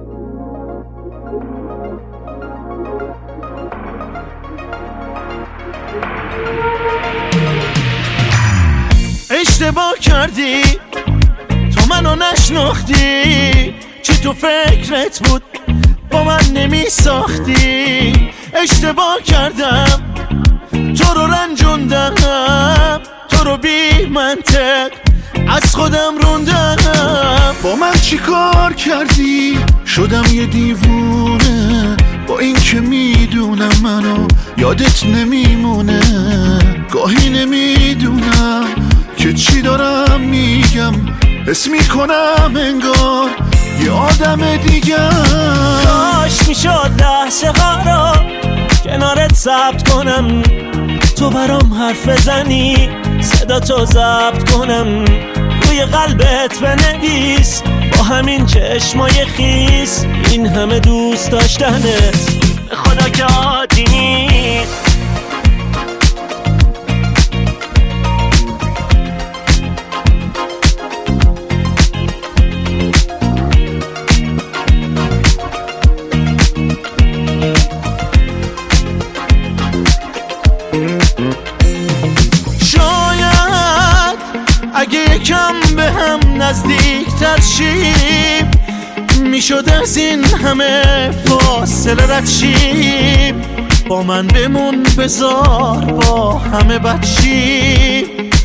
اشتباه کردی، تو منو نشناختی، چی تو فکرت بود با من نمی ساختی. اشتباه کردم، تو رو رنجوندم، تو رو بی منطق از خودم روندم. با من چی کار کردی؟ شدم یه دیوونه، با این که میدونم منو یادت نمیمونه. گاهی نمیدونم که چی دارم میگم، حس میکنم انگار یه آدم دیگم. کاش میشد لحظه ها رو کنارت ثبت کنم، تو برام حرف بزنی صدا تو ضبط کنم، روی قلبت بنویس با همین چشمای خیس این همه دوست داشتنت خدا که عادی نیست. شاید اگه یکم به هم نزدیک‌تر شیم میشد از این همه فاصله رد شیم. با من بمون بذار با همه بد شیم.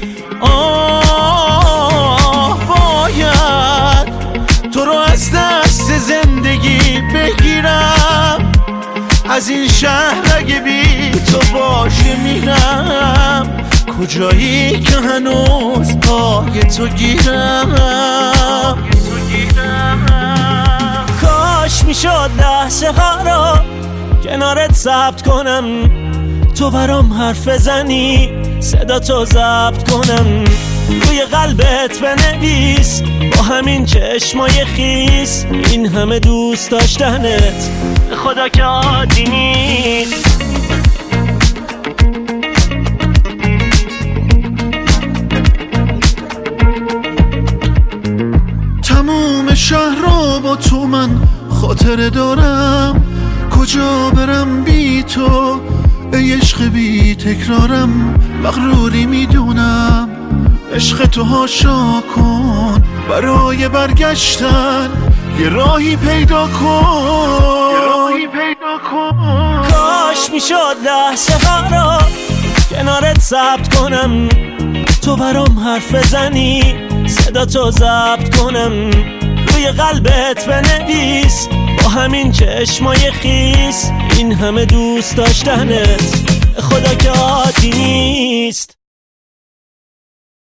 باید تو رو از دست زندگی بگیرم، از این شهر اگه بی تو باشه میرم. کجایی که هنوز پای تو گیرم. کاش میشد لحظه ها رو کنارت ثبت کنم، تو برام حرف بزنی صدا تو ضبط کنم، روی قلبت بنویس با همین چشمای خیس این همه دوست داشتنت خدا که عادی نیست. تموم شهر رو با تو من خاطره دارم، کجا برم بی تو ای عشق بی تکرارم. مغروری میدونم عشق تو هاشا کن، برای برگشتن یه راهی پیدا کن. کاش میشد لحظه ها رو کنارت ثبت کنم، تو برام حرف بزنی صدا تو ضبط کنم، روی قلبت بنویس با همین چشمای خیس این همه دوست داشتنت خدا که عادی